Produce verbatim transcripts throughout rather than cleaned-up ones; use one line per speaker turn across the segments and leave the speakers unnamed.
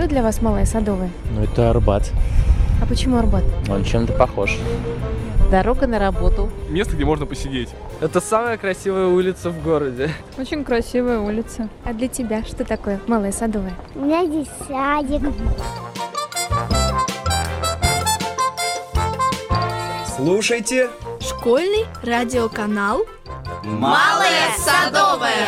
Что для вас Малая Садовая?
Ну, это Арбат.
А почему Арбат?
Он чем-то похож.
Дорога на работу.
Место, где можно посидеть.
Это самая красивая улица в городе.
Очень красивая улица.
А для тебя что такое Малая Садовая?
У меня здесь садик.
Слушайте
школьный радиоканал
Малая Садовая.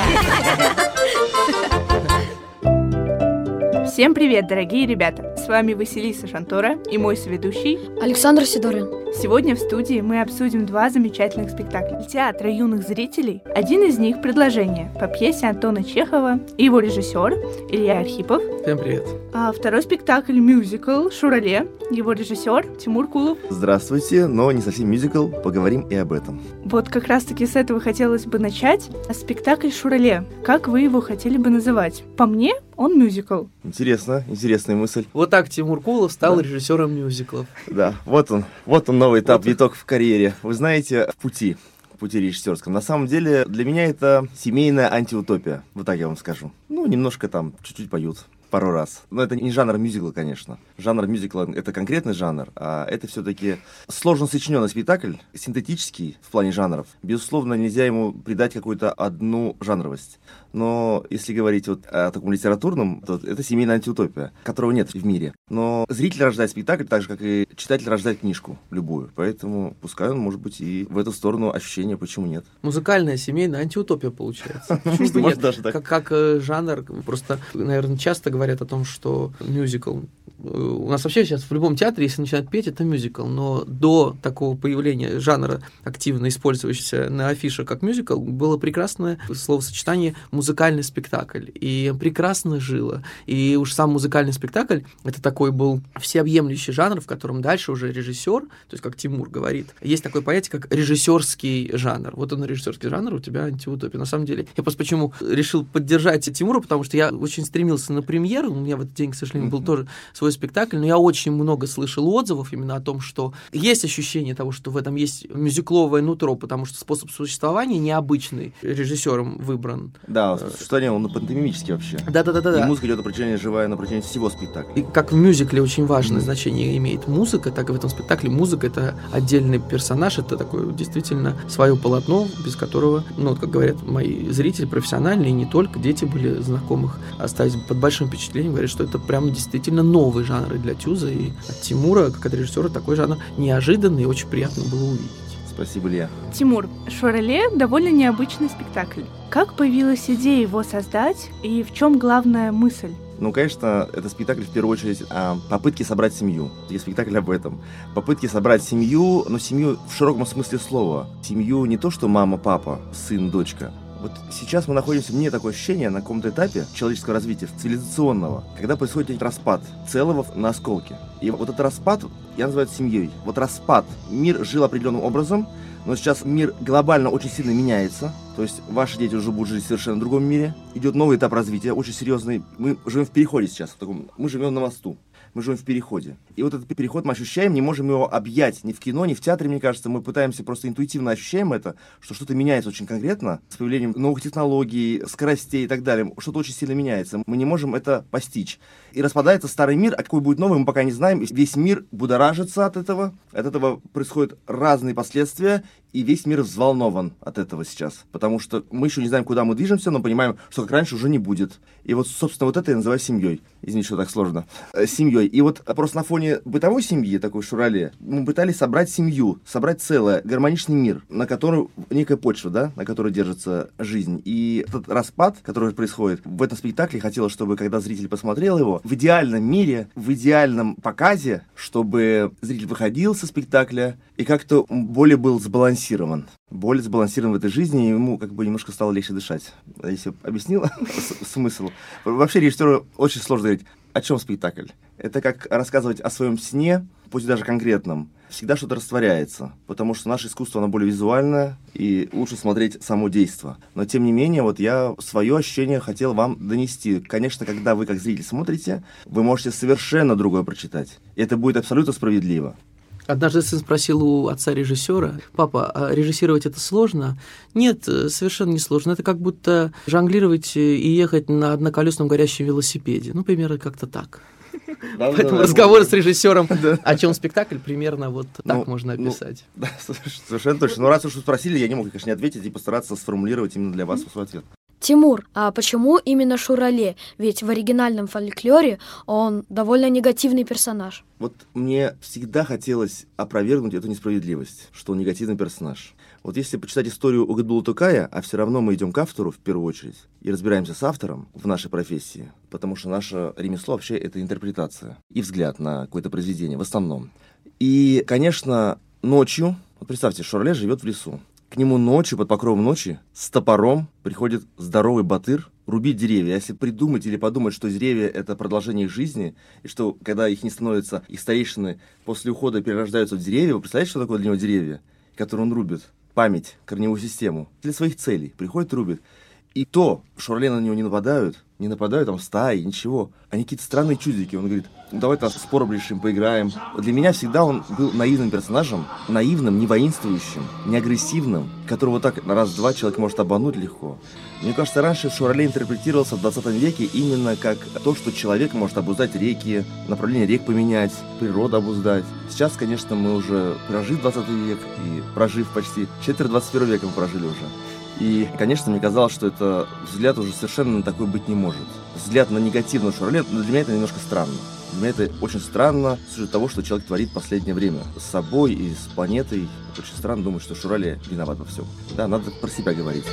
Всем привет, дорогие ребята! С вами Василиса Шантора и мой соведущий
Александр Сидорин.
Сегодня в студии мы обсудим два замечательных спектакля театра юных зрителей. Один из них — «Предложение» по пьесе Антона Чехова и его режиссер Илья Архипов.
Всем привет.
А второй спектакль — мюзикл «Шурале», его режиссер Тимур Кулов.
Здравствуйте, но не совсем мюзикл, поговорим и об этом.
Вот как раз-таки с этого хотелось бы начать. Спектакль «Шурале». Как вы его хотели бы называть? По мне, он мюзикл.
Интересно, интересная мысль.
Вот так Тимур Кулов стал да. режиссером мюзиклов.
Да, вот он, вот он новый этап, вот виток в карьере. Вы знаете, в пути, в пути режиссерском. На самом деле, для меня это семейная антиутопия, вот так я вам скажу. Ну, немножко там, чуть-чуть поют. Пару раз. Но это не жанр мюзикла, конечно. Жанр мюзикла — это конкретный жанр, а это все-таки сложно сочиненный спектакль, синтетический в плане жанров. Безусловно, нельзя ему придать какую-то одну жанровость. Но если говорить вот о таком литературном, то это семейная антиутопия, которого нет в мире. Но зритель рождает спектакль так же, как и читатель рождает книжку любую. Поэтому пускай он, может быть, и в эту сторону ощущения, почему нет.
Музыкальная семейная антиутопия получается. Почему бы нет? Даже так. Как жанр, просто, наверное, часто говорят о том, что мюзикл... У нас вообще сейчас в любом театре, если начинают петь, это мюзикл, но до такого появления жанра, активно использующегося на афише как мюзикл, было прекрасное словосочетание «музыкальный спектакль», и прекрасно жило. И уж сам музыкальный спектакль — это такой был всеобъемлющий жанр, в котором дальше уже режиссер, то есть, как Тимур говорит, есть такое понятие, как режиссерский жанр. Вот он, режиссерский жанр, у тебя антиутопия. На самом деле, я просто почему решил поддержать Тимура, потому что я очень стремился на премьеру, у меня в этот день, к сожалению, был тоже свой спектакль, но я очень много слышал отзывов именно о том, что есть ощущение того, что в этом есть мюзикловое нутро, потому что способ существования необычный режиссером выбран.
Да, существование он пантомимический вообще.
Да-да-да.
И музыка идет на протяжении живая на протяжении всего спектакля.
И как в мюзикле очень важное mm. значение имеет музыка, так и в этом спектакле музыка — это отдельный персонаж, это такое действительно свое полотно, без которого, ну, вот как говорят мои зрители, профессиональные, и не только, дети были знакомых, остались под большим впечатлением, говорят, что это прям действительно новый жанр для Тюза, и от Тимура, как от режиссера, такой жанр неожиданный, и очень приятно было увидеть.
Спасибо, Илья.
Тимур, «Шурале» — довольно необычный спектакль. Как появилась идея его создать, и в чем главная мысль?
Ну, конечно, это спектакль, в первую очередь, о попытке собрать семью. Есть спектакль об этом. Попытки собрать семью, но семью в широком смысле слова. Семью не то, что мама, папа, сын, дочка. Вот сейчас мы находимся, мне такое ощущение, на каком-то этапе человеческого развития, цивилизационного, когда происходит распад целого на осколки. И вот этот распад я называю семьей. Вот распад. Мир жил определенным образом, но сейчас мир глобально очень сильно меняется. То есть ваши дети уже будут жить в совершенно другом мире. Идет новый этап развития, очень серьезный. Мы живем в переходе сейчас. В таком, мы живем на мосту. Мы живем в переходе. И вот этот переход мы ощущаем, не можем его объять ни в кино, ни в театре, мне кажется. Мы пытаемся, просто интуитивно ощущаем это, что что-то меняется очень конкретно с появлением новых технологий, скоростей и так далее. Что-то очень сильно меняется. Мы не можем это постичь. И распадается старый мир, а какой будет новый, мы пока не знаем. И весь мир будоражится от этого. От этого происходят разные последствия. И весь мир взволнован от этого сейчас. Потому что мы еще не знаем, куда мы движемся, но понимаем, что как раньше уже не будет. И вот, собственно, вот это я называю семьей. Извините, что так сложно. Э, семьей. И вот просто на фоне бытовой семьи, такой Шурале, мы пытались собрать семью, собрать целое, гармоничный мир, на котором некая почва, да, на которой держится жизнь. И этот распад, который происходит в этом спектакле, хотелось, чтобы, когда зритель посмотрел его, в идеальном мире, в идеальном показе, чтобы зритель выходил со спектакля и как-то более был сбалансирован. Более сбалансирован в этой жизни, и ему как бы немножко стало легче дышать. Если объяснила смысл. Вообще режиссеру очень сложно говорить, о чем спектакль. Это как рассказывать о своем сне, пусть даже конкретном. Всегда что-то растворяется, потому что наше искусство, оно более визуальное, и лучше смотреть само действо. Но, тем не менее, вот я свое ощущение хотел вам донести. Конечно, когда вы, как зритель, смотрите, вы можете совершенно другое прочитать. И это будет абсолютно справедливо.
Однажды сын спросил у отца режиссера: «Папа, а режиссировать это сложно?» Нет, совершенно не сложно. Это как будто жонглировать и ехать на одноколесном горящем велосипеде. Ну, примерно как-то так. Поэтому разговор с режиссером, о чем спектакль, примерно вот так можно описать.
Да, совершенно точно. Но раз уж вы спросили, я не мог, конечно, не ответить и постараться сформулировать именно для вас свой ответ.
Тимур, а почему именно Шурале? Ведь в оригинальном фольклоре он довольно негативный персонаж.
Вот мне всегда хотелось опровергнуть эту несправедливость, что он негативный персонаж. Вот если почитать историю Угадбула Тукая, а все равно мы идем к автору в первую очередь и разбираемся с автором в нашей профессии, потому что наше ремесло вообще это интерпретация и взгляд на какое-то произведение в основном. И, конечно, ночью, вот представьте, Шурале живет в лесу. К нему ночью, под покровом ночи, с топором приходит здоровый батыр рубить деревья. А если придумать или подумать, что деревья — это продолжение их жизни, и что, когда их не становится, их старейшины после ухода перерождаются в деревья, вы представляете, что такое для него деревья, которые он рубит? Память, корневую систему. Для своих целей. Приходит, рубит. И то Шурале на него не нападают, не нападают там стаи, ничего. Они какие-то странные чудики. Он говорит, ну давай там спор решим, поиграем. Для меня всегда он был наивным персонажем, наивным, не воинствующим, не агрессивным, которого так на раз-два человек может обмануть легко. Мне кажется, раньше Шурале интерпретировался в двадцатом веке именно как то, что человек может обуздать реки, направление рек поменять, природу обуздать. Сейчас, конечно, мы уже прожив двадцатый век и прожив почти четверть двадцать первого века мы прожили уже. И, конечно, мне казалось, что это взгляд уже совершенно такой быть не может. Взгляд на негативную Шурале, но для меня это немножко странно. Для меня это очень странно, с учетом того, что человек творит в последнее время. С собой и с планетой. Очень странно думать, что Шурале виноват во всем. Да, надо про себя говорить.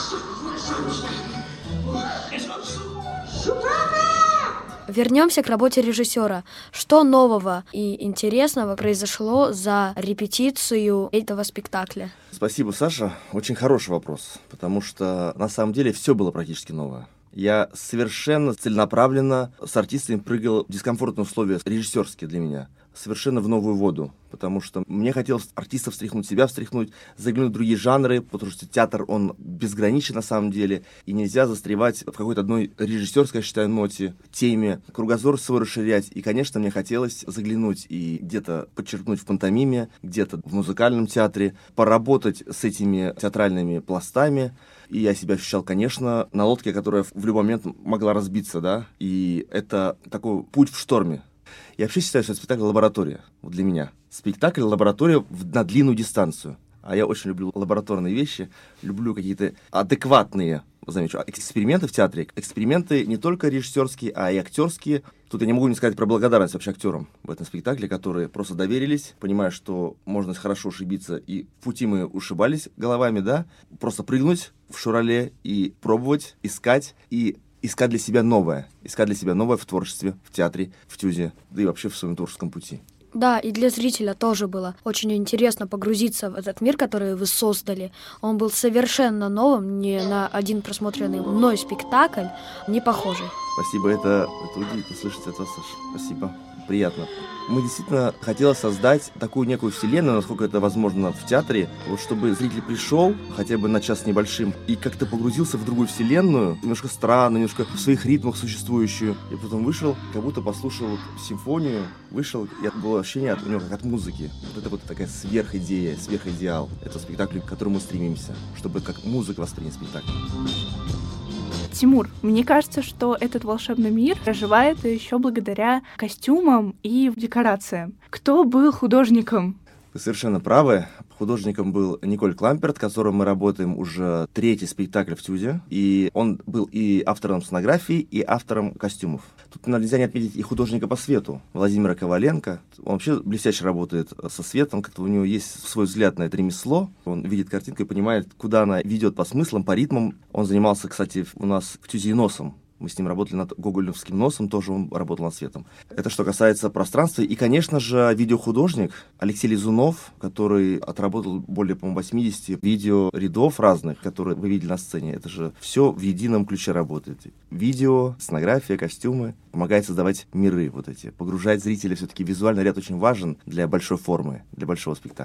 Вернемся к работе режиссера. Что нового и интересного произошло за репетицию этого спектакля?
Спасибо, Саша. Очень хороший вопрос, потому что на самом деле все было практически новое. Я совершенно целенаправленно с артистами прыгал в дискомфортные условия, режиссерские для меня, совершенно в новую воду, потому что мне хотелось артистов встряхнуть, себя встряхнуть, заглянуть в другие жанры, потому что театр, он безграничен на самом деле, и нельзя застревать в какой-то одной режиссерской, я считаю, ноте, теме, кругозор свой расширять, и, конечно, мне хотелось заглянуть и где-то подчеркнуть в пантомиме, где-то в музыкальном театре, поработать с этими театральными пластами. И я себя ощущал, конечно, на лодке, которая в любой момент могла разбиться, да, и это такой путь в шторме. Я вообще считаю, что это спектакль-лаборатория, вот для меня. Спектакль-лаборатория на длинную дистанцию. А я очень люблю лабораторные вещи, люблю какие-то адекватные, замечу, эксперименты в театре. Эксперименты не только режиссерские, а и актерские. Тут я не могу не сказать про благодарность вообще актерам в этом спектакле, которые просто доверились, понимая, что можно хорошо ошибиться, и в пути мы ушибались головами, да, просто прыгнуть в Шурале и пробовать, искать, и искать для себя новое, искать для себя новое в творчестве, в театре, в ТЮЗе, да и вообще в своем творческом пути.
Да, и для зрителя тоже было очень интересно погрузиться в этот мир, который вы создали. Он был совершенно новым, не на один просмотренный мной спектакль, не похожий.
Спасибо, это, это удивительно слышать от вас, Саша. Спасибо, приятно. Мы действительно хотели создать такую некую вселенную, насколько это возможно в театре, вот чтобы зритель пришел хотя бы на час небольшим и как-то погрузился в другую вселенную, немножко странно, немножко в своих ритмах существующую, и потом вышел, как будто послушал вот симфонию, вышел, и это было ощущение от, у него как от музыки. Вот это вот такая сверхидея, сверхидеал. Это спектакль, к которому мы стремимся, чтобы как музыка воспринять спектакль.
Тимур, мне кажется, что этот волшебный мир проживает еще благодаря костюмам и декорациям. Кто был художником?
Вы совершенно правы. Художником был Николь Кламперт, с которым мы работаем уже третий спектакль в ТЮЗе. И он был и автором сценографии, и автором костюмов. Тут нельзя не отметить и художника по свету, Владимира Коваленко. Он вообще блестяще работает со светом, как-то у него есть свой взгляд на это ремесло. Он видит картинку и понимает, куда она ведет по смыслам, по ритмам. Он занимался, кстати, у нас в ТЮЗе и носом. Мы с ним работали над гоголевским носом, тоже он работал над светом. Это что касается пространства. И, конечно же, видеохудожник Алексей Лизунов, который отработал более, по-моему, восемьдесят видеорядов разных, которые вы видели на сцене. Это же все в едином ключе работает. Видео, сценография, костюмы. Помогает создавать миры вот эти. Погружать зрителя. Все-таки визуальный ряд очень важен для большой формы, для большого спектакля.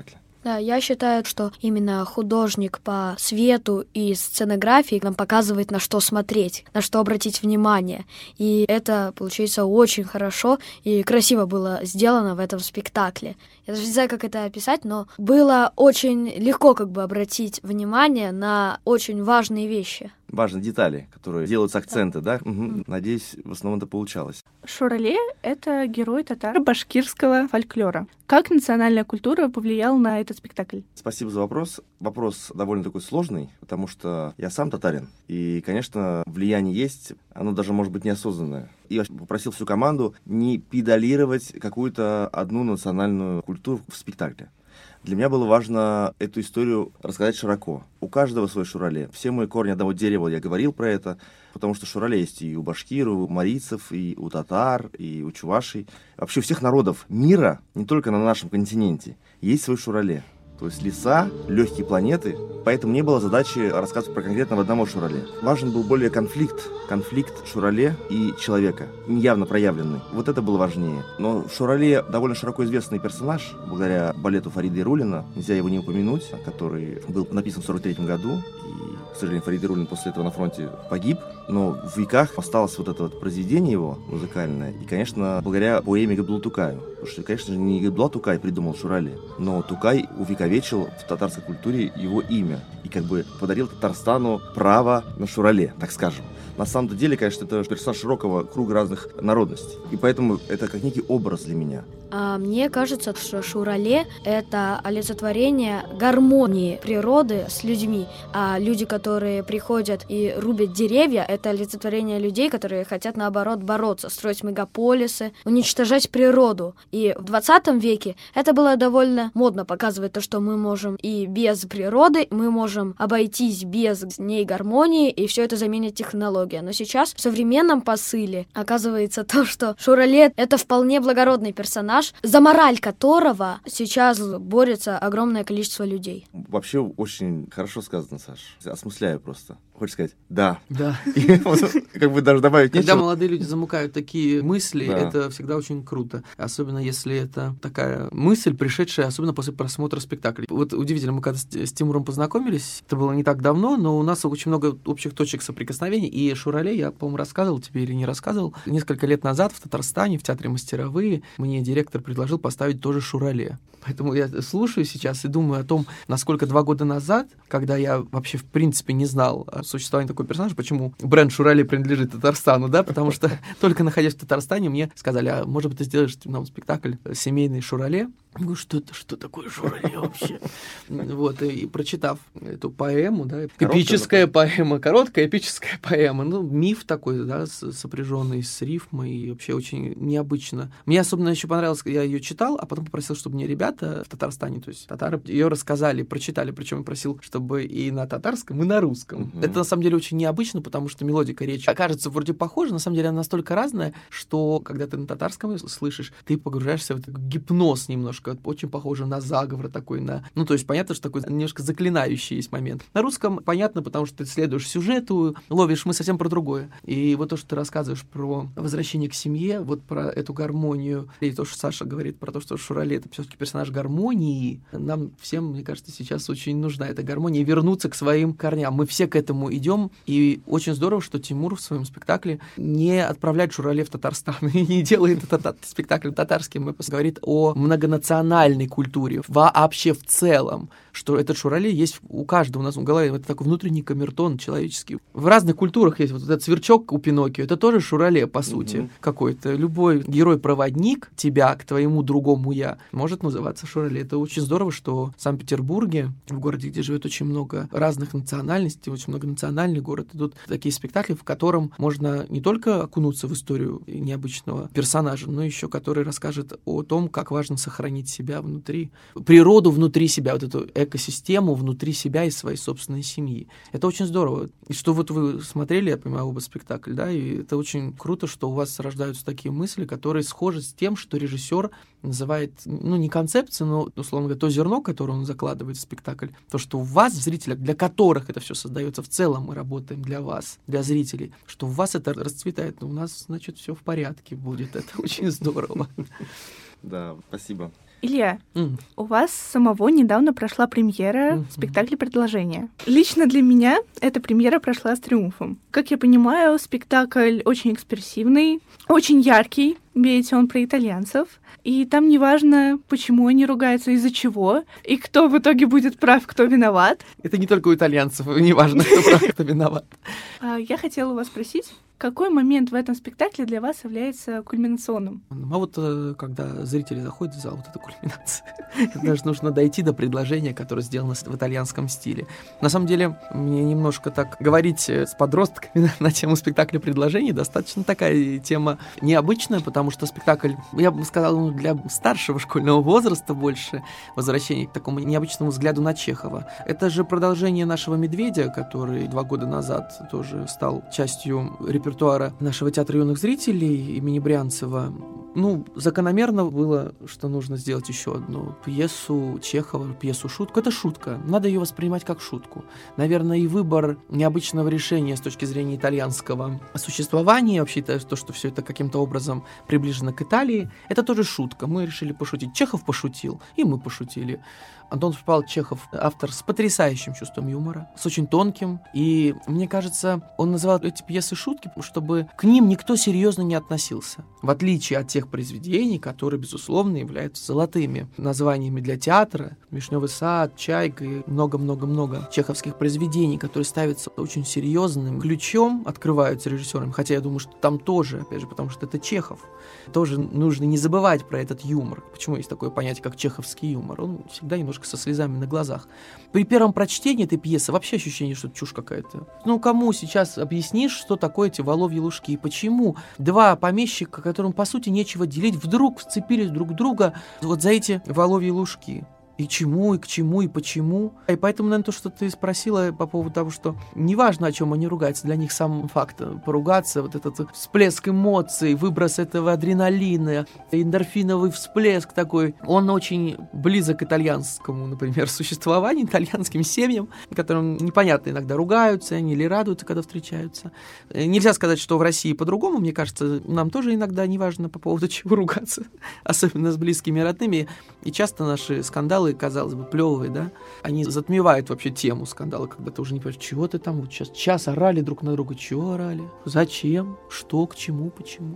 Да, я считаю, что именно художник по свету и сценографии нам показывает, на что смотреть, на что обратить внимание. И это, получается, очень хорошо и красиво было сделано в этом спектакле. Я даже не знаю, как это описать, но было очень легко как бы обратить внимание на очень важные вещи.
Важные детали, которые делаются акценты, да? Угу. Надеюсь, в основном это получалось.
Шурале — это герой татаро-башкирского фольклора. Как национальная культура повлияла на этот спектакль?
Спасибо за вопрос. Вопрос довольно такой сложный, потому что я сам татарин. И, конечно, влияние есть, оно даже может быть неосознанное. И я попросил всю команду не педалировать какую-то одну национальную культуру в спектакле. Для меня было важно эту историю рассказать широко. У каждого свой шурале. Все мои корни одного дерева, я говорил про это, потому что шурале есть и у башкир, и у марийцев, и у татар, и у чувашей. Вообще у всех народов мира, не только на нашем континенте, есть свой шурале. То есть леса, легкие планеты. Поэтому не было задачи рассказывать про конкретного одного шурале. Важен был более конфликт. Конфликт шурале и человека. Неявно проявленный. Вот это было важнее. Но шурале довольно широко известный персонаж. Благодаря балету Фариды Рулина. Нельзя его не упомянуть. Который был написан в сорок третьем году. И, к сожалению, Фарид Рулин после этого на фронте погиб. Но в веках осталось вот это вот произведение его музыкальное. И, конечно, благодаря поэме Габдуллы Тукаю. Потому что, конечно же, не Габдулла Тукай придумал шурале. Но Тукай увековечил в татарской культуре его имя. И как бы подарил Татарстану право на шурале, так скажем. На самом деле, конечно, это персонаж широкого круга разных народностей. И поэтому это как некий образ для меня.
А мне кажется, что шурале — это олицетворение гармонии природы с людьми. А люди, которые приходят и рубят деревья, это олицетворение людей, которые хотят, наоборот, бороться, строить мегаполисы, уничтожать природу. И в двадцатом веке это было довольно модно показывать то, что мы можем и без природы, мы можем обойтись без ней гармонии, и все это заменит технология. Но сейчас в современном посыле оказывается то, что шурале — это вполне благородный персонаж, за мораль которого сейчас борется огромное количество людей.
Вообще очень хорошо сказано, Саш. Осмысляю просто. Хочешь сказать? Да.
Да.
Как бы даже добавить нечего.
Когда молодые люди замыкают такие мысли,
Да.
это всегда очень круто. Особенно если это такая мысль, пришедшая, особенно после просмотра спектакля. Вот удивительно, мы когда с, с Тимуром познакомились, это было не так давно, но у нас очень много общих точек соприкосновений. И шурале, я, по-моему, рассказывал тебе или не рассказывал, несколько лет назад в Татарстане, в театре «Мастеровые», мне директор предложил поставить тоже шурале. Поэтому я слушаю сейчас и думаю о том, насколько два года назад, когда я вообще в принципе не знал о существовании такого персонажа, почему бренд шурале принадлежит Татарстану, да, потому что только находясь в Татарстане, мне сказали, а может быть ты сделаешь нам спектакль «Семейный шурале». Я говорю, что это, что такое шурале вообще? Вот, и прочитав эту поэму, да, эпическая поэма, короткая эпическая поэма, ну, миф такой, да, сопряженный с рифмой, и вообще очень необычно. Мне особенно еще понравилось, я ее читал, а потом попросил, чтобы мне ребята в Татарстане, то есть татары, ее рассказали, прочитали, причем я просил, чтобы и на татарском, и на русском. Mm-hmm. Это на самом деле очень необычно, потому что мелодика речи окажется вроде похожа, на самом деле она настолько разная, что когда ты на татарском слышишь, ты погружаешься в этот гипноз немножко, очень похоже на заговор такой, на... Ну, то есть понятно, что такой немножко заклинающий есть момент. На русском понятно, потому что ты следуешь сюжету, ловишь мы совсем про другое. И вот то, что ты рассказываешь про возвращение к семье, вот про эту гармонию, и то, что Саша говорит про то, что шурале — это все-таки персонаж гармонии, нам всем, мне кажется, сейчас очень нужна эта гармония, вернуться к своим корням. Мы все к этому идем, и очень здорово, что Тимур в своем спектакле не отправляет шурале в Татарстан и не делает этот спектакль татарским, и говорит о многонациональной культуре, вообще в целом, что этот шурале есть у каждого у нас в голове, это такой внутренний камертон человеческий. В разных культурах есть вот этот сверчок у Пиноккио, это тоже шурале, по сути, mm-hmm. какой-то. Любой герой-проводник тебя к твоему другому я может называться шурале. Это очень здорово, что в Санкт-Петербурге, в городе, где живет очень много разных национальностей, очень многонациональный город, идут такие спектакли, в котором можно не только окунуться в историю необычного персонажа, но еще который расскажет о том, как важно сохранить себя внутри, природу внутри себя, вот эту экосистему внутри себя и своей собственной семьи. Это очень здорово. И что вот вы смотрели, я понимаю, оба спектакля, да, и это очень круто, что у вас рождаются такие мысли, которые схожи с тем, что режиссер называет, ну, не концепцией, но, условно говоря, то зерно, которое он закладывает в спектакль, то, что у вас, зрителях, для которых это все создается в целом, мы работаем для вас, для зрителей, что у вас это расцветает, но у нас, значит, все в порядке будет. Это очень здорово.
Да, спасибо.
Илья,
Mm.
у вас самого недавно прошла премьера
Mm-hmm.
спектакля «Предложение». Лично для меня эта премьера прошла с триумфом. Как я понимаю, спектакль очень экспрессивный, очень яркий, ведь он про итальянцев. И там неважно, почему они ругаются, из-за чего, и кто в итоге будет прав, кто виноват.
Это не только у итальянцев, неважно, кто прав, кто виноват.
Я хотела у вас спросить, какой момент в этом спектакле для вас является кульминационным?
А вот когда зрители заходят в зал, вот это кульминация. Даже нужно дойти до предложения, которое сделано в итальянском стиле. На самом деле, мне немножко так говорить с подростками на тему спектакля «Предложений» достаточно такая тема необычная, потому что спектакль, я бы сказал, для старшего школьного возраста больше, возвращение к такому необычному взгляду на Чехова. Это же продолжение нашего «Медведя», который два года назад тоже стал частью репертуара нашего театра юных зрителей имени Брянцева. Ну, закономерно было, что нужно сделать еще одну пьесу Чехова, пьесу-шутку. Это шутка, надо ее воспринимать как шутку. Наверное, и выбор необычного решения с точки зрения итальянского существования, вообще то, что все это каким-то образом приближено к Италии, это тоже шутка. Мы решили пошутить. Чехов пошутил, и мы пошутили. Антон Павлович Чехов, автор с потрясающим чувством юмора, с очень тонким. И, мне кажется, он называл эти пьесы шутки, чтобы к ним никто серьезно не относился. В отличие от тех произведений, которые, безусловно, являются золотыми названиями для театра. «Вишневый сад», «Чайка» и много-много-много чеховских произведений, которые ставятся очень серьезным ключом, открываются режиссерами. Хотя я думаю, что там тоже, опять же, потому что это Чехов. Тоже нужно не забывать про этот юмор. Почему есть такое понятие, как чеховский юмор? Он всегда немножко со слезами на глазах. При первом прочтении этой пьесы вообще ощущение, что это чушь какая-то. Ну, кому сейчас объяснишь, что такое эти воловьи лужки? И почему два помещика, которым, по сути, нечего делить, вдруг вцепились друг в друга вот за эти воловьи лужки? И чему, и к чему, и почему. И поэтому, наверное, то, что ты спросила по поводу того, что неважно, о чем они ругаются, для них сам факт поругаться, вот этот всплеск эмоций, выброс этого адреналина, эндорфиновый всплеск такой, он очень близок к итальянскому, например, существованию, итальянским семьям, которым непонятно иногда ругаются они или радуются, когда встречаются. Нельзя сказать, что в России по-другому, мне кажется, нам тоже иногда неважно по поводу чего ругаться, особенно с близкими и родными, и часто наши скандалы, казалось бы, плевые, да, они затмевают вообще тему скандала, когда ты уже не понимаешь, чего ты там, вот сейчас час орали друг на друга, чего орали, зачем, что, к чему, почему.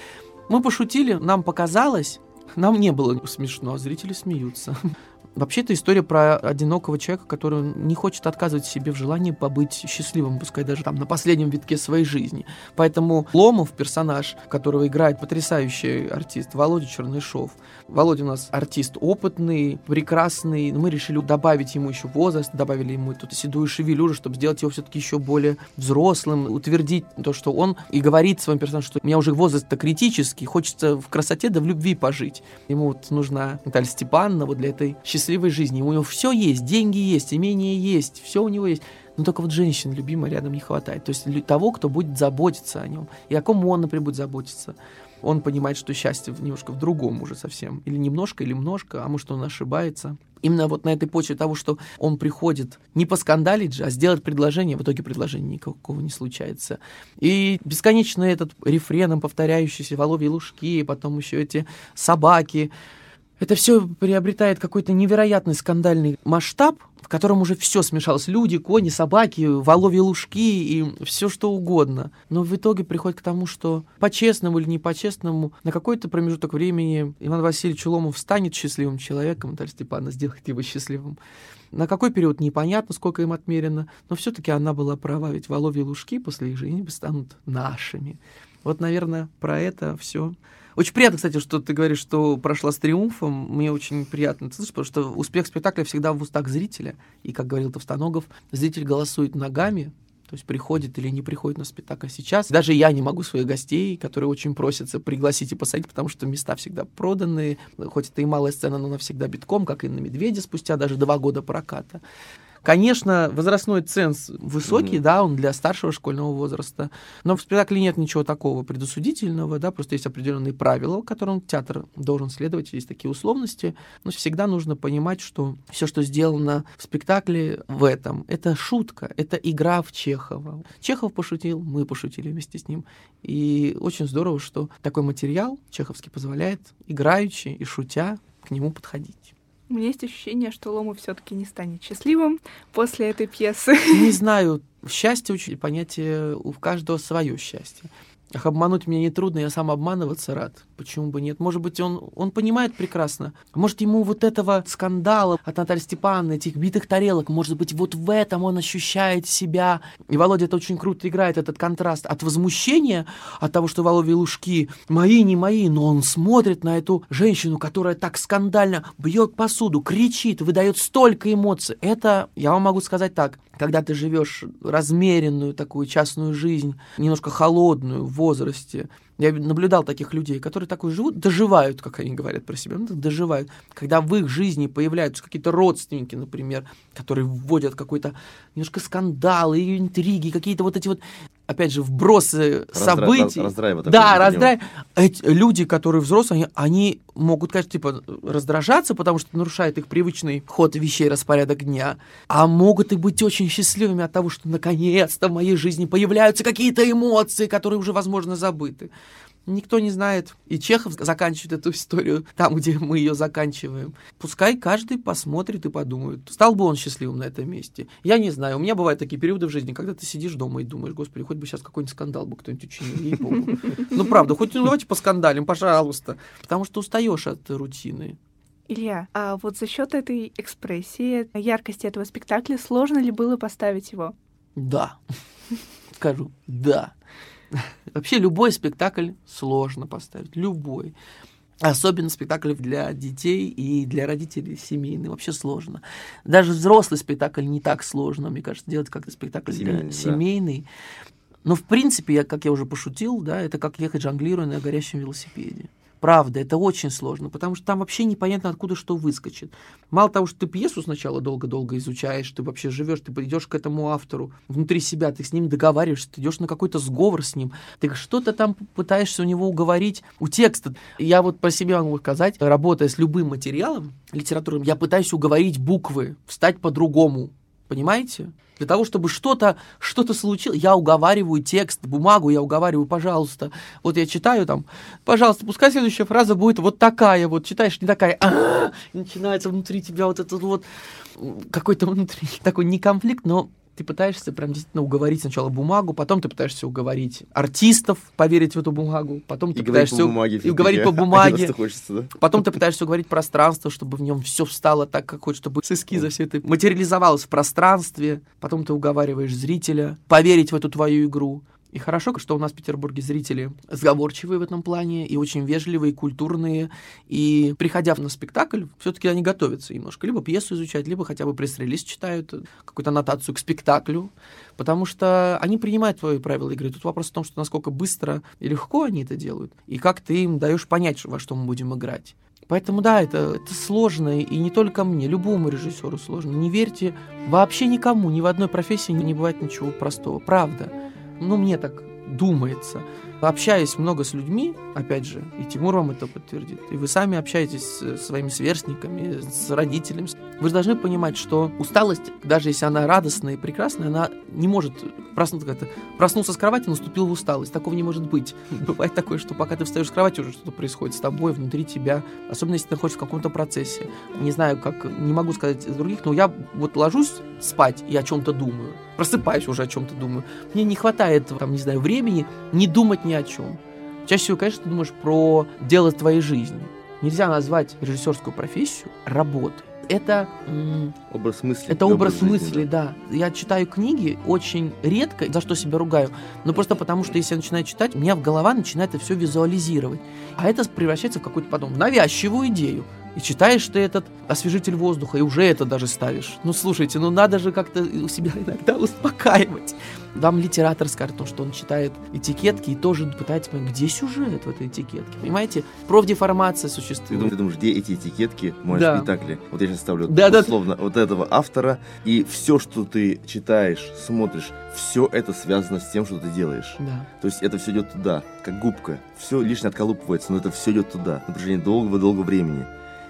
Мы пошутили, нам показалось, нам не было смешно, а зрители смеются. Вообще, это история про одинокого человека, который не хочет отказывать себе в желании побыть счастливым, пускай даже там на последнем витке своей жизни. Поэтому Ломов, персонаж, которого играет потрясающий артист Володя Чернышов. Володя у нас артист опытный, прекрасный. Мы решили добавить ему еще возраст, добавили ему эту седую шевелюру, чтобы сделать его все-таки еще более взрослым, утвердить то, что он и говорит своему персонажу, что у меня уже возраст-то критический, хочется в красоте да в любви пожить. Ему вот нужна Наталья Степановна вот для этой счастливой счастливой жизни. У него все есть, деньги есть, имение есть, все у него есть. Но только вот женщин любимой рядом не хватает. То есть того, кто будет заботиться о нем. И о ком он, например, будет заботиться. Он понимает, что счастье немножко в другом уже совсем. Или немножко, или множко, а может, он ошибается. Именно вот на этой почве того, что он приходит не поскандалить же, а сделать предложение, в итоге предложения никакого не случается. И бесконечно этот рефреном повторяющийся воловьи лужки, потом еще эти собаки. Это все приобретает какой-то невероятный скандальный масштаб, в котором уже все смешалось. Люди, кони, собаки, воловьи лужки и все что угодно. Но в итоге приходит к тому, что по-честному или не по-честному на какой-то промежуток времени Иван Васильевич Ломов станет счастливым человеком, Наталья Степановна сделает его счастливым. На какой период непонятно, сколько им отмерено, но все-таки она была права, ведь воловьи лужки после их женитьбы станут нашими. Вот, наверное, про это все. Очень приятно, кстати, что ты говоришь, что прошла с триумфом. Мне очень приятно это слышать, потому что успех спектакля всегда в устах зрителя. И, как говорил Товстоногов, зритель голосует ногами, то есть приходит или не приходит на спектакль. Сейчас даже я не могу своих гостей, которые очень просятся, пригласить и посадить, потому что места всегда проданы. Хоть это и малая сцена, но она всегда битком, как и на «Медведя» спустя даже два года проката. Конечно, возрастной ценз высокий, mm-hmm. да, он для старшего школьного возраста, но в спектакле нет ничего такого предосудительного, да, просто есть определенные правила, которым театр должен следовать, есть такие условности, но всегда нужно понимать, что все, что сделано в спектакле в этом, это шутка, это игра в Чехова. Чехов пошутил, мы пошутили вместе с ним, и очень здорово, что такой материал чеховский позволяет, играючи и шутя, к нему подходить.
У меня есть ощущение, что Лома все-таки не станет счастливым после этой пьесы.
Не знаю, счастье очень понятие, у каждого свое счастье. Ах, обмануть меня нетрудно, я сам обманываться рад. Почему бы нет? Может быть, он, он понимает прекрасно. Может, ему вот этого скандала от Натальи Степановны, этих битых тарелок, может быть, вот в этом он ощущает себя. И Володя это очень круто играет, этот контраст от возмущения, от того, что Воловьи лужки мои, не мои, но он смотрит на эту женщину, которая так скандально бьет посуду, кричит, выдает столько эмоций. Это, я вам могу сказать так, когда ты живешь размеренную такую частную жизнь, немножко холодную в возрасте. Я наблюдал таких людей, которые такой живут, доживают, как они говорят про себя, ну, доживают. Когда в их жизни появляются какие-то родственники, например, которые вводят какой-то немножко скандалы, интриги, какие-то вот эти вот, опять же, вбросы Раздра... событий.
Раздрай, вот
да, раздрай. Эти люди, которые взрослые, они, они могут, конечно, типа раздражаться, потому что нарушает их привычный ход вещей, распорядок дня, а могут и быть очень счастливыми от того, что наконец-то в моей жизни появляются какие-то эмоции, которые уже, возможно, забыты. Никто не знает. И Чехов заканчивает эту историю там, где мы ее заканчиваем. Пускай каждый посмотрит и подумает, стал бы он счастливым на этом месте. Я не знаю. У меня бывают такие периоды в жизни, когда ты сидишь дома и думаешь, господи, хоть бы сейчас какой-нибудь скандал бы кто-нибудь учинил, ей-богу. Ну, правда, хоть ну, давайте поскандалим, пожалуйста. Потому что устаешь от рутины.
Илья, а вот за счет этой экспрессии, яркости этого спектакля, сложно ли было поставить его?
Да. Скажу, да. Вообще любой спектакль сложно поставить, любой. Особенно спектакль для детей и для родителей семейный. Вообще сложно. Даже взрослый спектакль не так сложно, мне кажется, делать как-то спектакль семейный. Для, семейный. Да. Но в принципе, я, как я уже пошутил, да, это как ехать жонглируя на горящем велосипеде. Правда, это очень сложно, потому что там вообще непонятно, откуда что выскочит. Мало того, что ты пьесу сначала долго-долго изучаешь, ты вообще живешь, ты идешь к этому автору внутри себя, ты с ним договариваешься, ты идешь на какой-то сговор с ним, ты что-то там пытаешься у него уговорить, у текста. Я вот про себя могу сказать, работая с любым материалом литературным, я пытаюсь уговорить буквы встать по-другому. Понимаете? Для того, чтобы что-то, что-то случилось, я уговариваю текст, бумагу, я уговариваю, пожалуйста. Вот я читаю там, пожалуйста, пускай следующая фраза будет вот такая, вот читаешь, не такая, а-а-а! И начинается внутри тебя вот этот вот какой-то внутри такой не конфликт, но ты пытаешься прям действительно уговорить сначала бумагу, потом ты пытаешься уговорить артистов поверить в эту бумагу, потом ты
и
пытаешься
говорить по бумаге,
и говорить по бумаге,
хочется, да?
Потом ты пытаешься уговорить пространство, чтобы в нем все встало так, как хочешь, чтобы с эскиза все это материализовалось в пространстве, потом ты уговариваешь зрителя поверить в эту твою игру. И хорошо, что у нас в Петербурге зрители сговорчивые в этом плане, и очень вежливые, и культурные, и, приходя на спектакль, все-таки они готовятся немножко, либо пьесу изучать, либо хотя бы пресс-релиз читают, какую-то аннотацию к спектаклю, потому что они принимают твои правила игры. Тут вопрос в том, что насколько быстро и легко они это делают, и как ты им даешь понять, во что мы будем играть. Поэтому да, это, это сложно, и не только мне, любому режиссеру сложно. Не верьте вообще никому, ни в одной профессии не бывает ничего простого, правда. Ну, мне так думается. Общаясь много с людьми, опять же, и Тимур вам это подтвердит, и вы сами общаетесь с своими сверстниками, с родителями, вы же должны понимать, что усталость, даже если она радостная и прекрасная, она не может проснуться, как-то, проснуться с кровати, наступил в усталость. Такого не может быть. Бывает такое, что пока ты встаешь с кровати, уже что-то происходит с тобой, внутри тебя, особенно если ты находишься в каком-то процессе. Не знаю, как, не могу сказать из других, но я вот ложусь спать и о чем-то думаю. Просыпаюсь уже о чем-то думаю. Мне не хватает, там, не знаю, времени не думать ни о чем. Чаще всего, конечно, ты думаешь про дело твоей жизни. Нельзя назвать режиссерскую профессию работой. Это м-
образ мысли.
Это образ, образ
мысли,
мысли, да. да. Я читаю книги очень редко, за что себя ругаю, но просто потому, что если я начинаю читать, у меня в голова начинает это все визуализировать. А это превращается в какую-то потом навязчивую идею. И читаешь ты этот освежитель воздуха, и уже это даже ставишь. Ну, слушайте, ну надо же как-то у себя иногда успокаивать. Вам литератор скажет, что он читает этикетки и тоже пытается понять, где сюжет в этой этикетке. Понимаете? Профдеформация существует.
Ты, ты думаешь, где эти этикетки в моем да. спектакле? Вот я сейчас ставлю
да,
условно да. вот этого автора, и все, что ты читаешь, смотришь, все это связано с тем, что ты делаешь.
Да.
То есть это все идет туда, как губка. Все лишнее отколупывается, но это все идет туда на протяжении долгого-долгого времени.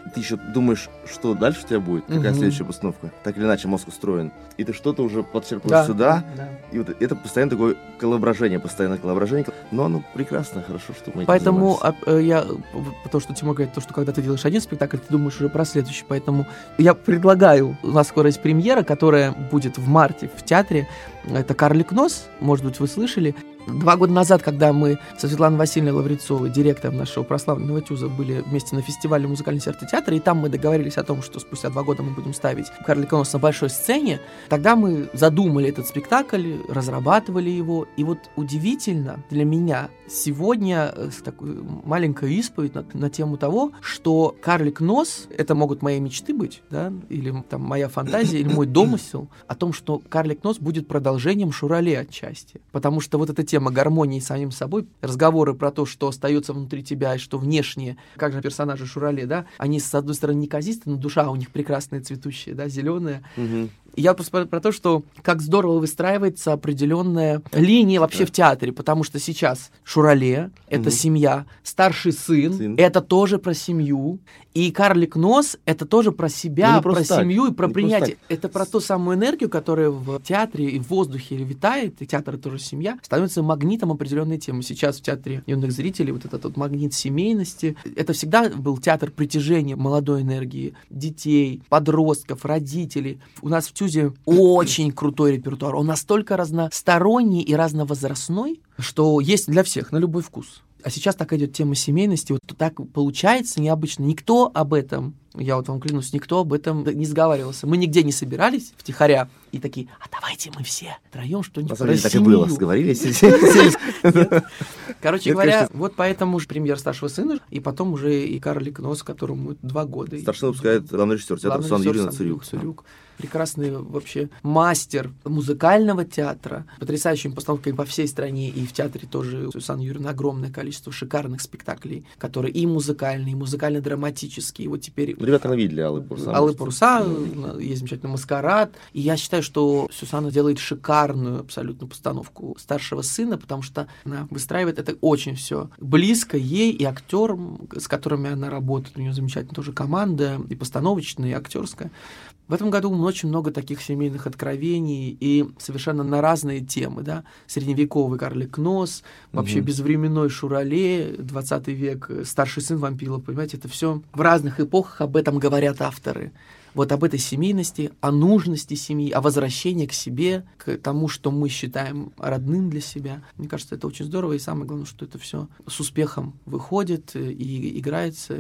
ты еще думаешь, что дальше у тебя будет, какая
Мгм.
следующая постановка. Так или иначе мозг устроен. И ты что-то уже подчеркнул
Да,
сюда,
да.
и вот это постоянно такое колображение, постоянное колображение. Но оно прекрасно, хорошо, что мы этим
Поэтому
занимаемся.
а, э, я, потому что Тимур говорит, то, что когда ты делаешь один спектакль, ты думаешь уже про следующий. Поэтому я предлагаю, у нас скоро есть премьера, которая будет в марте в театре. Это «Карлик Нос», может быть, вы слышали. Два года назад, когда мы со Светланой Васильевной Лаврецовой, директором нашего прославленного ТЮЗа, были вместе на фестивале «Музыкальный сердце театра», и там мы договорились о том, что спустя два года мы будем ставить «Карлика Нос» на большой сцене, тогда мы задумали этот спектакль, разрабатывали его, и вот удивительно для меня сегодня э, такая маленькая исповедь на, на тему того, что «Карлик Нос» — это могут мои мечты быть, да, или там моя фантазия, или мой домысел о том, что «Карлик Нос» будет продолжением «Шурале» отчасти, потому что вот эта тема Тема гармонии с самим собой, разговоры про то, что остается внутри тебя и что внешнее, как же персонажи Шурале, да, они, с одной стороны, неказисты, но душа у них прекрасная, цветущая, да, зеленая.
Мгм.
И я просто про то, что как здорово выстраивается определенная линия вообще
Да.
в театре, потому что сейчас Шурале — это
Мгм.
семья, старший сын,
Сын.
это тоже про семью, и Карлик Нос — это тоже про себя,
Ну, не
про
просто так.
семью и про
Не просто
принятие.
так.
Это про ту самую энергию, которая в театре и в воздухе витает, и театр — это тоже семья, становится магнитом определенной темы. Сейчас в театре юных зрителей вот этот вот магнит семейности, это всегда был театр притяжения молодой энергии, детей, подростков, родителей. У нас в ТЮЗе очень крутой репертуар, он настолько разносторонний и разновозрастной, что есть для всех, на любой вкус. А сейчас так идет тема семейности, вот так получается необычно. Никто об этом, я вот вам клянусь, никто об этом не сговаривался. Мы нигде не собирались втихаря и такие, а давайте мы все втроем что-нибудь
На
про
самом деле так и
семью.
было, сговорились. и все- все-
Короче
Это,
говоря,
конечно,
вот поэтому же премьер «Старшего сына», и потом уже и «Карлик Нос», которому два года. И
Старшина выпускает главный режиссер театра
главный
Светлана
режиссер
Юрьевна
Светлана
Царюк.
Царюк. Прекрасный вообще мастер музыкального театра, потрясающими постановками по всей стране, и в театре тоже у Светланы Юрьевны огромное количество шикарных спектаклей, которые и музыкальные, и музыкально-драматические. И вот теперь
Ну, ребята, она видели «Алые паруса».
«Алые паруса», есть замечательный «Маскарад». И я считаю, что Сюсанна делает шикарную абсолютно постановку «Старшего сына», потому что она выстраивает это очень все близко ей и актерам, с которыми она работает. У нее замечательная тоже команда, и постановочная, и актерская. В этом году очень много таких семейных откровений и совершенно на разные темы, да. Средневековый «Карлик Нос», вообще
Мгм.
безвременной «Шурале», двадцатый век, «Старший сын вампила», понимаете, это все в разных эпохах об этом говорят авторы. Вот об этой семейности, о нужности семьи, о возвращении к себе, к тому, что мы считаем родным для себя. Мне кажется, это очень здорово, и самое главное, что это все с успехом выходит и играется.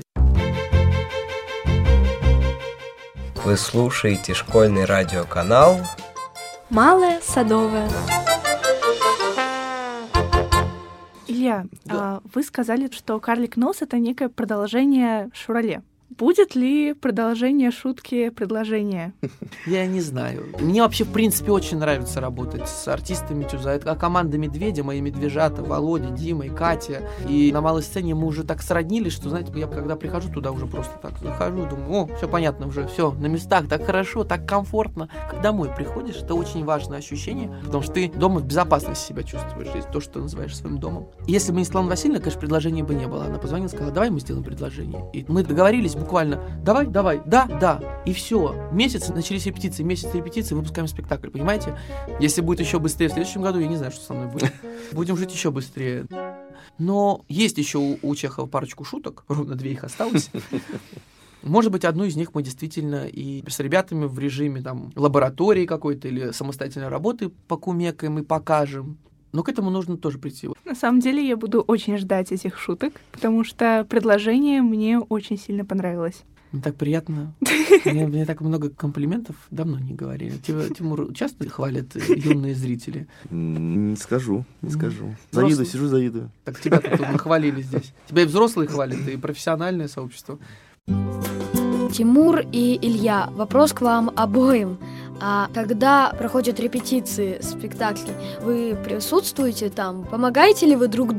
Вы слушаете школьный радиоканал
Малая Садовая.
Илья,
Да.
а, вы сказали, что «Карлик Нос» — это некое продолжение «Шурале». Будет ли продолжение шутки предложения?
Я не знаю. Мне вообще, в принципе, очень нравится работать с артистами ТЮЗа. Это команда «Медведя», мои медвежата, Володя, Дима и Катя. И на малой сцене мы уже так сроднились, что, знаете, я когда прихожу туда, уже просто так захожу, думаю, о, все понятно уже, все на местах, так хорошо, так комфортно. Как домой приходишь, это очень важное ощущение, потому что ты дома в безопасности себя чувствуешь, есть то, что ты называешь своим домом. Если бы не Светлана Васильевна, конечно, предложения бы не было. Она позвонила, сказала, давай мы сделаем предложение. И мы договорились буквально, давай, давай, да, да, и все. Месяц, начались репетиции, месяц репетиции, выпускаем спектакль, понимаете? Если будет еще быстрее в следующем году, я не знаю, что со мной будет. Будем жить еще быстрее. Но есть еще у, у Чехова парочку шуток, ровно две их осталось. Может быть, одну из них мы действительно и с ребятами в режиме там лаборатории какой-то или самостоятельной работы покумекаем и покажем. Но к этому нужно тоже прийти.
На самом деле я буду очень ждать этих шуток, потому что предложение мне очень сильно понравилось.
Мне так приятно. Мне, мне так много комплиментов давно не говорили. Тимур, Тимур часто хвалят юные зрители?
Не скажу, не скажу.
Взрослые.
Завидую, сижу, завидую.
Так тебя тут нахвалили здесь. Тебя и взрослые хвалят, и профессиональное сообщество.
Тимур и Илья, вопрос к вам обоим. А когда проходят репетиции спектаклей, вы присутствуете там? Помогаете ли вы друг другу?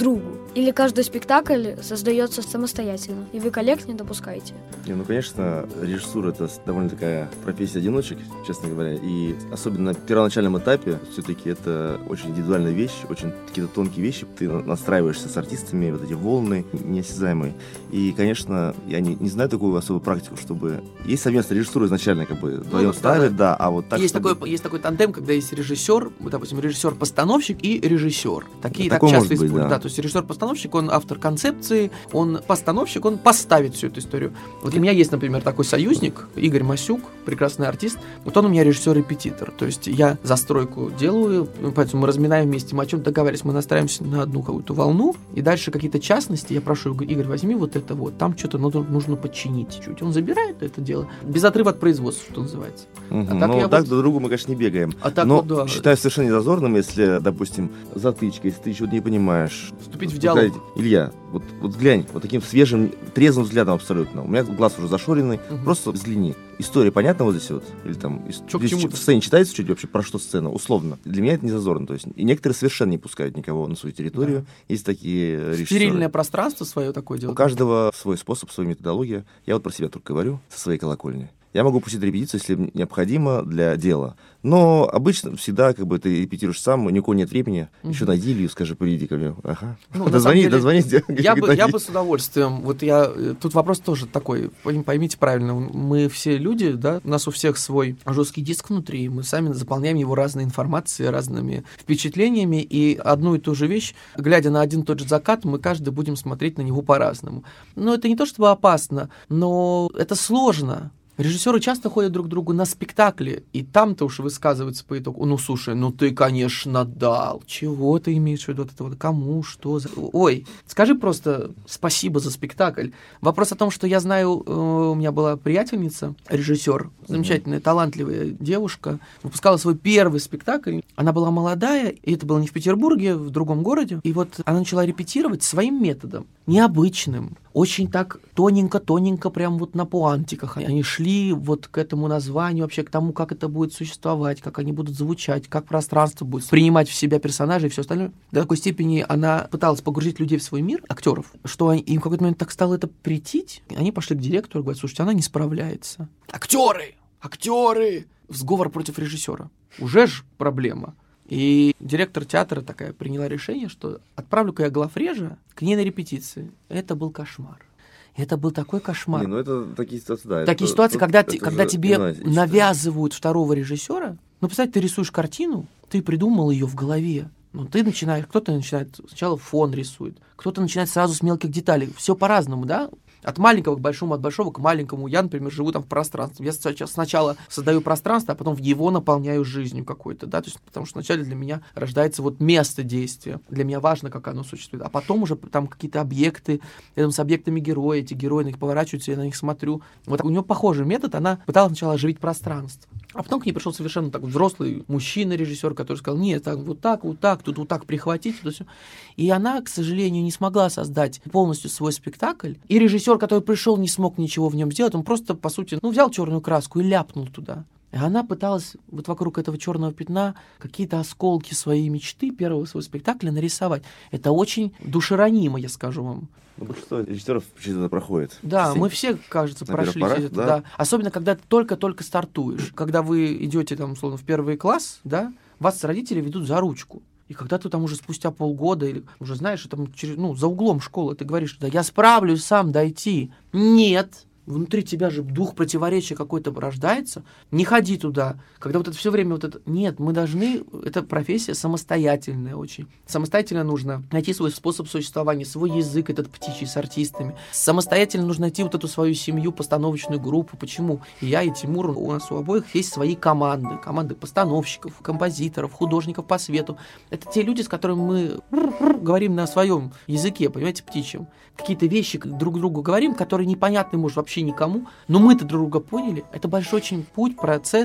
Или каждый спектакль создается самостоятельно, и вы коллег не допускаете?
Не, ну, конечно, режиссура — это довольно такая профессия одиночек, честно говоря, и особенно на первоначальном этапе все-таки это очень индивидуальная вещь, очень какие-то тонкие вещи, ты настраиваешься с артистами, вот эти волны неосязаемые, и, конечно, я не, не знаю такую особую практику, чтобы... Есть совместная режиссура изначально, как бы, вдвоем ну, ставят, да, да, а вот так,
есть,
чтобы...
такой, есть такой тандем, когда есть режиссер, допустим, режиссер-постановщик и режиссер. Такие
да,
так часто
быть,
используют.
Да.
Да, то есть режиссер-постановщик, он автор концепции, он постановщик, он поставит всю эту историю. Вот у меня есть, например, такой союзник, Игорь Масюк, прекрасный артист, вот он у меня режиссер-репетитор, то есть я застройку делаю, поэтому мы разминаем вместе, мы о чем-то договаривались, мы настраиваемся на одну какую-то волну, и дальше какие-то частности, я прошу, Игорь, возьми вот это вот, там что-то нужно подчинить чуть-чуть. Он забирает это дело, без отрыва от производства, что называется.
Угу. А так, ну, так вот... до другу мы, конечно, не бегаем.
А так
но
вот, да.
считаю совершенно незазорным, если, допустим, затычка, если ты чего-то не понимаешь.
Вступить в диалог.
Сказать, Илья, вот, вот глянь, вот таким свежим, трезвым взглядом абсолютно. У меня глаз уже зашоренный, угу. Просто взгляни. История понятна вот здесь вот? Или там
Чё,
здесь в сцене читается чуть вообще, про что сцена? Условно. Для меня это не зазорно. То есть, и некоторые совершенно не пускают никого на свою территорию. Да. Есть такие режиссеры.
Стерильное пространство свое такое дело.
У каждого свой способ, своя методология. Я вот про себя только говорю со своей колокольни. Я могу пустить репетицию, если необходимо для дела. Но обычно всегда, как бы, ты репетируешь сам, у никого нет времени. Mm-hmm. Еще найди Илью, скажи, приди ко мне. Ага.
Ну,
дозвони,
деле,
дозвони.
Я бы, я бы с удовольствием. Вот я... Тут вопрос тоже такой, поймите правильно. Мы все люди, да, у нас у всех свой жесткий диск внутри, мы сами заполняем его разной информацией, разными впечатлениями, и одну и ту же вещь, глядя на один и тот же закат, мы каждый будем смотреть на него по-разному. Но это не то чтобы опасно, но это сложно. Режиссеры часто ходят друг к другу на спектакли, и там-то уж высказываются по итогу. Ну, слушай, ну ты, конечно, дал. Чего ты имеешь в виду от этого? Кому? Что? За... Ой, скажи просто спасибо за спектакль. Вопрос о том, что я знаю, э, у меня была приятельница, режиссер, замечательная, талантливая девушка, выпускала свой первый спектакль. Она была молодая, и это было не в Петербурге, в другом городе. И вот она начала репетировать своим методом, необычным, очень так тоненько-тоненько, прям вот на пуантиках. Они шли вот к этому названию, вообще к тому, как это будет существовать, как они будут звучать, как пространство будет принимать в себя персонажей и все остальное. До такой степени она пыталась погрузить людей в свой мир, актеров, что им в какой-то момент так стало это претить. Они пошли к директору и говорят: слушайте, она не справляется. Актеры! Актеры! Сговор против режиссера. Уже ж проблема. И директор театра такая приняла решение, что отправлю-ка я главрежа к ней на репетиции. Это был кошмар. Это был такой кошмар.
Не, ну это такие ситуации, да.
Такие
это,
ситуации,
это,
когда,
это
ты, когда тебе
Геннадий,
навязывают второго режиссера. Ну, представь, ты рисуешь картину, ты придумал ее в голове. Ну, ты начинаешь, кто-то начинает сначала фон рисует, кто-то начинает сразу с мелких деталей. Все по-разному, да? От маленького к большому, от большого к маленькому. Я, например, живу там в пространстве. Я сначала создаю пространство, а потом его наполняю жизнью какой-то, да, то есть, потому что вначале для меня рождается вот место действия. Для меня важно, как оно существует. А потом уже там какие-то объекты, рядом с объектами герои, эти герои на них поворачиваются, я на них смотрю. Вот у нее похожий метод, она пыталась сначала оживить пространство. А потом к ней пришел совершенно так взрослый мужчина-режиссер, который сказал: нет, так, вот так, вот так, тут вот так прихватить. Это все. И она, к сожалению, не смогла создать полностью свой спектакль. И режиссер, который пришел, не смог ничего в нем сделать, он просто, по сути, ну, взял черную краску и ляпнул туда. И она пыталась вот вокруг этого черного пятна какие-то осколки своей мечты, первого своего спектакля нарисовать. Это очень душеранимо, я скажу вам.
Ну, большинство режиссеров через это проходит.
Да,
все,
мы все, кажется, прошли
порах,
через это.
Да.
Да. Особенно, когда ты только-только стартуешь. Когда вы идете, там, условно, в первый класс, да, вас родители ведут за ручку. И когда ты там уже спустя полгода, или уже знаешь, что там через, ну, за углом школы, ты говоришь: да я справлюсь сам дойти. Нет. Внутри тебя же дух противоречия какой-то рождается. Не ходи туда. Когда вот это все время вот это... Нет, мы должны... Это профессия самостоятельная очень. Самостоятельно нужно найти свой способ существования, свой язык этот птичий с артистами. Самостоятельно нужно найти вот эту свою семью, постановочную группу. Почему? И я, и Тимур, у нас у обоих есть свои команды. Команды постановщиков, композиторов, художников по свету. Это те люди, с которыми мы говорим на своем языке, понимаете, птичьем. Какие-то вещи друг другу говорим, которые непонятны, может, вообще никому, но мы-то друг друга поняли. Это большой очень путь, процесс,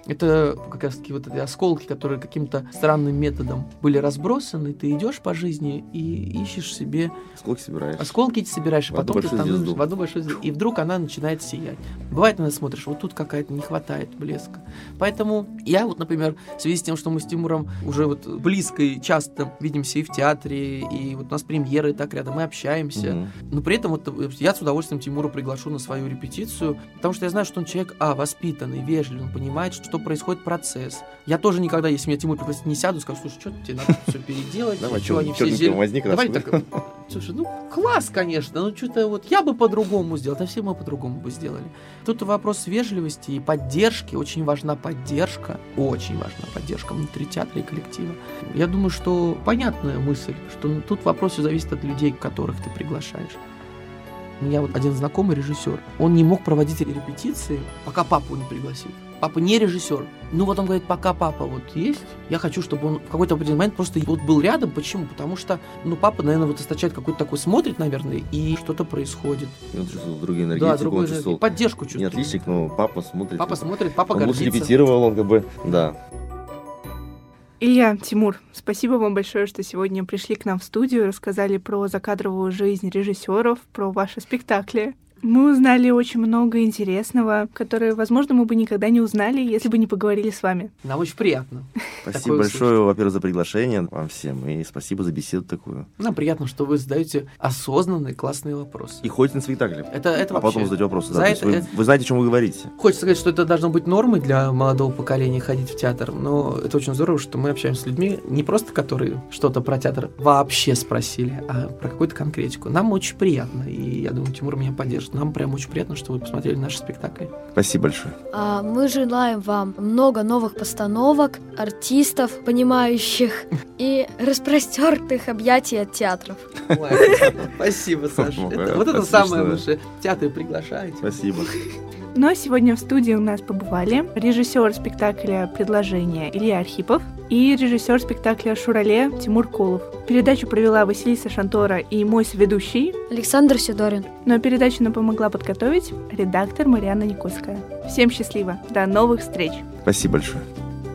Это как раз таки вот эти осколки, которые каким-то странным методом были разбросаны. Ты идешь по жизни и ищешь себе...
Осколки собираешь.
Осколки эти собираешь, и
в
потом ты становишься
звезду.
в одну большую звезду. И вдруг она начинает сиять. Бывает, иногда смотришь, вот тут какая-то не хватает блеска. Поэтому я вот, например, в связи с тем, что мы с Тимуром уже вот близко и часто видимся и в театре, и вот у нас премьеры так рядом, мы общаемся. Mm-hmm. Но при этом вот я с удовольствием Тимура приглашу на свою репетицию, потому что я знаю, что он человек, а, воспитанный, вежливый, он понимает, что происходит процесс. Я тоже никогда, если меня Тимур пригласит, не сяду, скажу, слушай, что тебе надо все переделать,
давай,
что они все сделали.
Возник,
давай так, слушай, ну класс, конечно, но что-то вот я бы по-другому сделал, а все мы по-другому бы сделали. Тут вопрос вежливости и поддержки, очень важна поддержка, очень важна поддержка внутри театра и коллектива. Я думаю, что понятная мысль, что тут вопрос все зависит от людей, которых ты приглашаешь. У меня вот один знакомый режиссер, он не мог проводить репетиции, пока папу не пригласил. Папа не режиссер. Ну вот он говорит, пока папа вот есть, я хочу, чтобы он в какой-то определенный момент просто вот был рядом. Почему? Потому что, ну, папа, наверное, вот источает какой-то такой, смотрит, наверное, и что-то происходит.
Он чувствует другие энергетики,
да, другую
он чувствовал.
Поддержку чувствует.
Не отличник, но папа смотрит.
Папа смотрит, папа
он
гордится.
Он репетировал, он как бы, да.
Илья, Тимур, спасибо вам большое, что сегодня пришли к нам в студию, рассказали про закадровую жизнь режиссеров, про ваши спектакли. Мы узнали очень много интересного, которое, возможно, мы бы никогда не узнали, если бы не поговорили с вами.
Нам очень приятно.
Спасибо большое, во-первых, за приглашение вам всем, и спасибо за беседу такую.
Нам приятно, что вы задаете осознанные, классные вопросы.
И ходите на спектакли,
это, это
а
вообще...
потом задаете вопросы.
За
Да,
это,
вы,
это...
вы знаете, о чем вы говорите.
Хочется сказать, что это должно быть нормой для молодого поколения ходить в театр, но это очень здорово, что мы общаемся с людьми, не просто которые что-то про театр вообще спросили, а про какую-то конкретику. Нам очень приятно, и я думаю, Тимур меня поддержит. Нам прям очень приятно, что вы посмотрели наши спектакли.
Спасибо большое.
А, мы желаем вам много новых постановок, артистов, понимающих и распростертых объятий от театров.
Спасибо, Саша. Вот это самое лучшее. Театры приглашаете.
Спасибо.
Ну а сегодня в студии у нас побывали режиссер спектакля «Предложение» Илья Архипов и режиссер спектакля «Шурале» Тимур Колов. Передачу провела Василиса Шантора и мой соведущий
Александр Сидорин.
Ну а передачу нам помогла подготовить редактор Марьяна Никольская. Всем счастливо. До новых встреч.
Спасибо большое.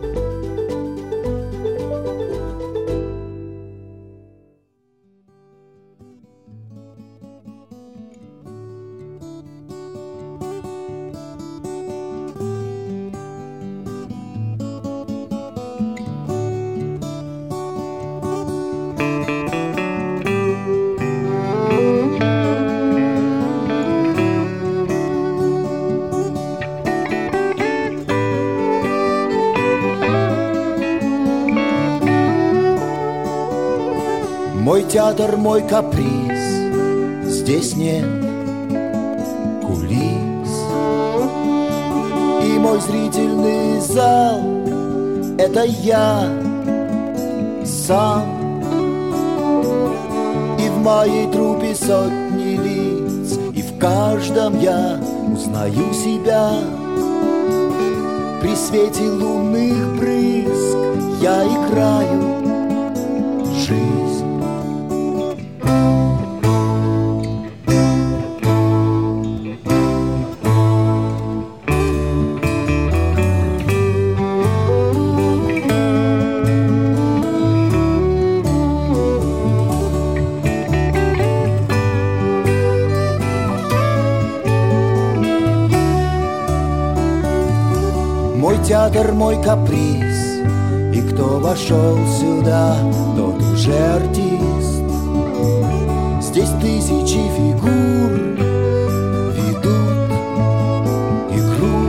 Мой театр, мой каприз, здесь нет кулис. И мой зрительный зал — это я сам. И в моей труппе сотни лиц, и в каждом я узнаю себя. При свете лунных брызг я играю жизнь. Театр мой каприз, и кто вошел сюда, тот уже артист. Здесь тысячи фигур ведут игру.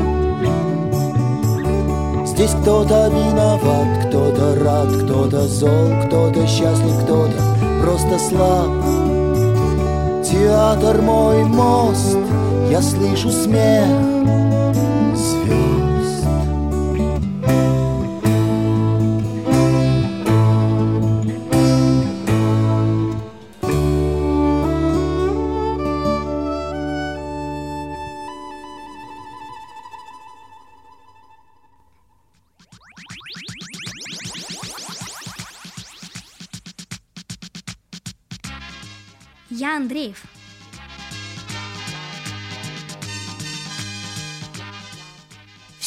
Здесь кто-то виноват, кто-то рад, кто-то зол, кто-то счастлив, кто-то просто слаб. Театр мой мост, я слышу смех звезд.
Я Андреев.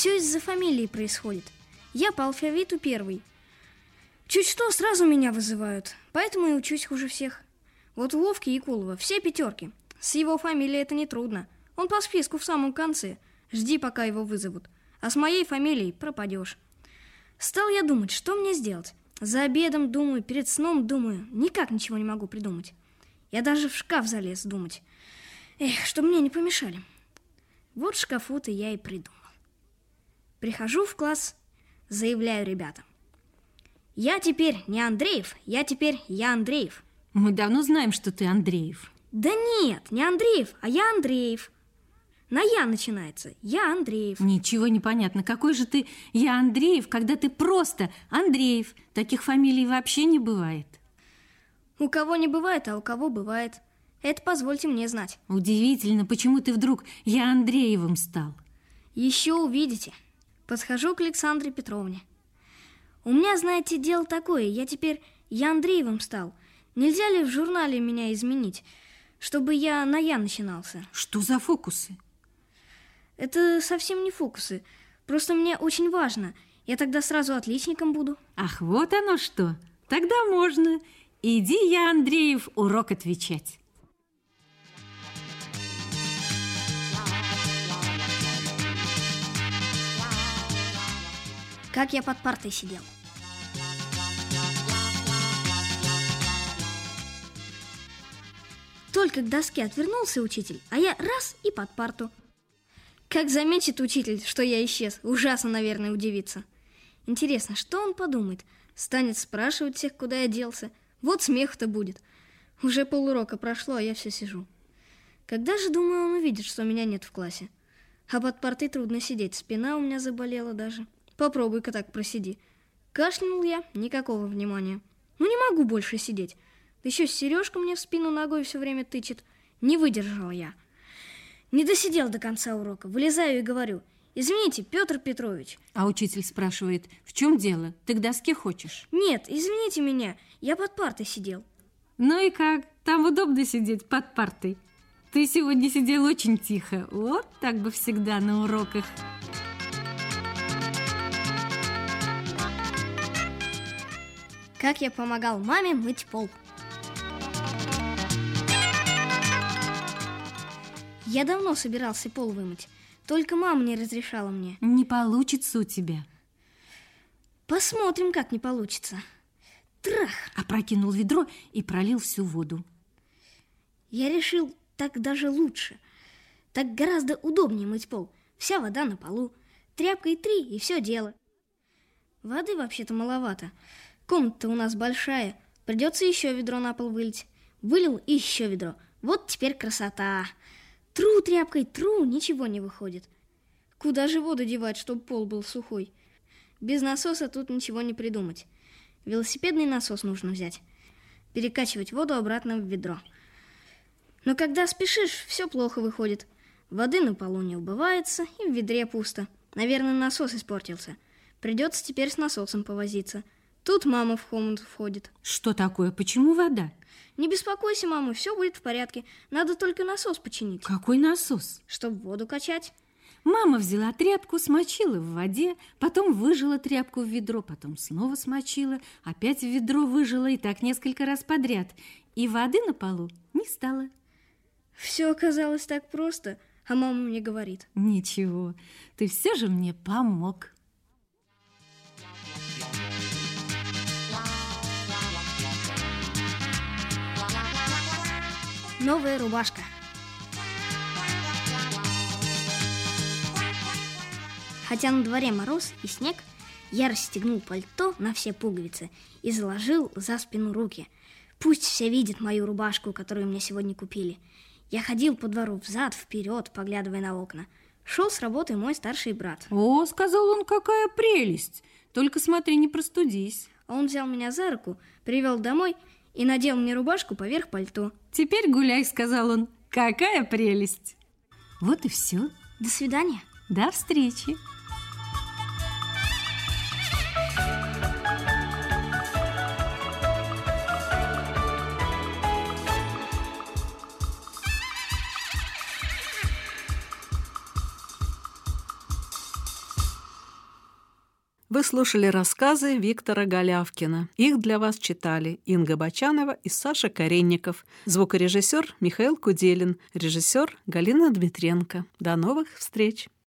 Все из-за фамилии происходит. Я по алфавиту первый. Чуть что, сразу меня вызывают. Поэтому и учусь хуже всех. Вот у Вовки Якулова все пятерки. С его фамилией это нетрудно. Он по списку в самом конце. Жди, пока его вызовут. А с моей фамилией пропадешь. Стал я думать, что мне сделать. За обедом думаю, перед сном думаю. Никак ничего не могу придумать. Я даже в шкаф залез думать. Эх, чтобы мне не помешали. Вот в шкафу-то я и придумал. Прихожу в класс, заявляю ребятам. Я теперь не Андреев, я теперь я Андреев.
Мы давно знаем, что ты Андреев.
Да нет, не Андреев, а я Андреев. На «я» начинается. Я Андреев.
Ничего не понятно. Какой же ты я Андреев, когда ты просто Андреев? Таких фамилий вообще не бывает.
У кого не бывает, а у кого бывает. Это позвольте мне знать.
Удивительно, почему ты вдруг я Андреевым стал?
Еще увидите. Подхожу к Александре Петровне. У меня, знаете, дело такое. Я теперь я Андреевым стал. Нельзя ли в журнале меня изменить, чтобы я на «я» начинался?
Что за фокусы?
Это совсем не фокусы. Просто мне очень важно. Я тогда сразу отличником буду.
Ах, вот оно что. Тогда можно. Иди, я Андреев, урок отвечать.
Как я под партой сидел. Только к доске отвернулся учитель, а я раз и под парту. Как заметит учитель, что я исчез, ужасно, наверное, удивится. Интересно, что он подумает? Станет спрашивать всех, куда я делся. Вот смех-то будет. Уже полурока прошло, а я все сижу. Когда же, думаю, он увидит, что меня нет в классе? А под партой трудно сидеть, спина у меня заболела даже. Попробуй-ка так просиди. Кашлянул я, никакого внимания. Ну не могу больше сидеть. Да еще Сережка мне в спину ногой все время тычет. Не выдержал я. Не досидел до конца урока. Вылезаю и говорю: извините, Петр Петрович.
А учитель спрашивает: в чем дело? Ты к доске хочешь?
Нет, извините меня, я под партой сидел.
Ну и как? Там удобно сидеть под партой. Ты сегодня сидел очень тихо. Вот так бы всегда на уроках.
Как я помогал маме мыть пол. Я давно собирался пол вымыть, только мама не разрешала мне.
Не получится у тебя.
Посмотрим, как не получится. Трах!
Опрокинул ведро и пролил всю воду.
Я решил, так даже лучше. Так гораздо удобнее мыть пол. Вся вода на полу. Тряпкой три, и все дело. Воды вообще-то маловато. Комната у нас большая. Придется еще ведро на пол вылить. Вылил и еще ведро. Вот теперь красота. Тру тряпкой, тру, ничего не выходит. Куда же воду девать, чтобы пол был сухой? Без насоса тут ничего не придумать. Велосипедный насос нужно взять. Перекачивать воду обратно в ведро. Но когда спешишь, все плохо выходит. Воды на полу не убывается, и в ведре пусто. Наверное, насос испортился. Придется теперь с насосом повозиться. Тут мама в комнату входит.
Что такое? Почему вода?
Не беспокойся, мама, все будет в порядке. Надо только насос починить.
Какой насос?
Чтобы воду качать.
Мама взяла тряпку, смочила в воде, потом выжила тряпку в ведро, потом снова смочила, опять в ведро выжила, и так несколько раз подряд. И воды на полу не стало.
Все оказалось так просто, а мама мне говорит:
ничего, ты все же мне помог.
Новая рубашка. Хотя на дворе мороз и снег, я расстегнул пальто на все пуговицы и заложил за спину руки. Пусть все видят мою рубашку, которую мне сегодня купили. Я ходил по двору взад-вперед, поглядывая на окна. Шел с работы мой старший брат.
О, сказал он, какая прелесть! Только смотри, не простудись.
А он взял меня за руку, привел домой и надел мне рубашку поверх пальто.
Теперь гуляй, сказал он. Какая прелесть! Вот и все.
До свидания.
До встречи.
Вы слушали рассказы Виктора Голявкина. Их для вас читали Инга Бочанова и Саша Каренников. Звукорежиссер Михаил Куделин. Режиссер Галина Дмитренко. До новых встреч!